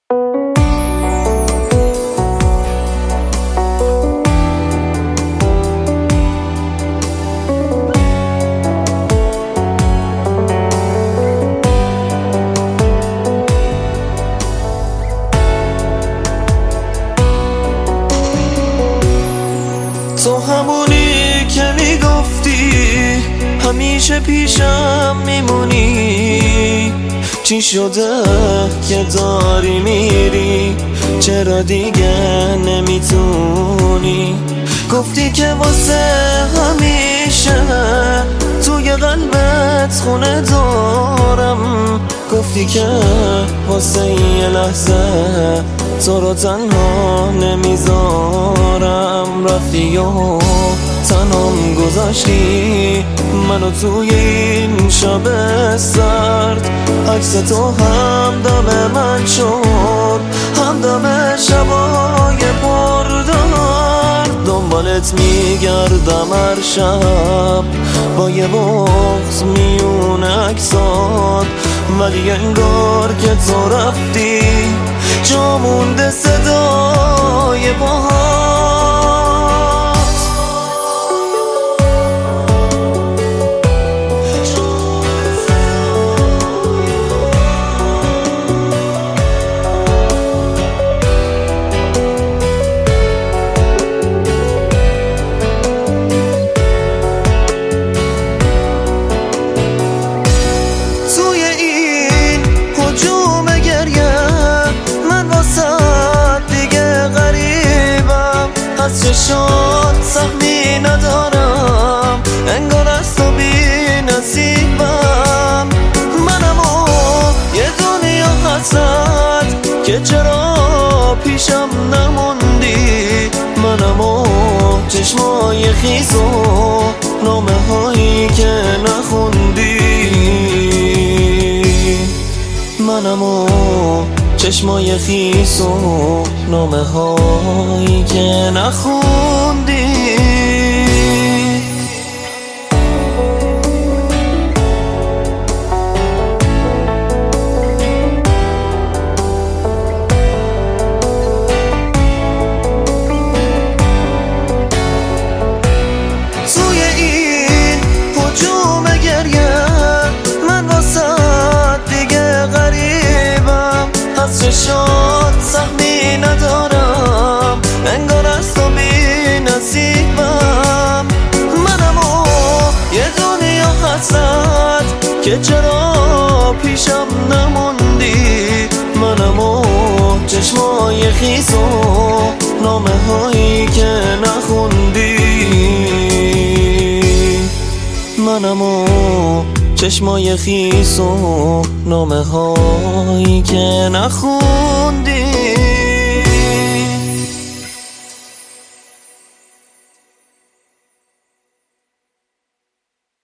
تو همونی که میگفتی همیشه پیشم میمونی، چی شده که داری میری؟ چرا دیگه نمیتونی؟ گفتی که واسه همیشه توی قلبت خونه دارم، گفتی که واسه یه لحظه تو رو تنها نمیذارم. رفتی و تنهام گذاشتی منو توی این شب سرد، عکس تو همدم من شد، همدم شبای پردرد. دنبالت میگردم هر شب با یه بغض میون عکسات، ولی انگار که تو رفتی جا مونده صدای پاهات. توی این هجوم گریه من واسه دیگه غریبم، از چشات سهمی ندارم، انگار از تو بی نصیبم. منم و یه دنیا حسد که چرا پیشم نموندی، منم و چشمای خیس و نامه هایی که نخوندی، منم و چشمای خیس و نامه هایی که نخوندی. توی این هجوم گریه من واسه دیگه غریبم، از چشات سهمی ندارم، انگار از تو بی نصیبم. منم و یه دنیا حسد که چرا پیشم نموندی، منم و چشمای خیس و نامه هایی که نخوندی، منم و چشمای خیس و نامه هایی که نخوندی.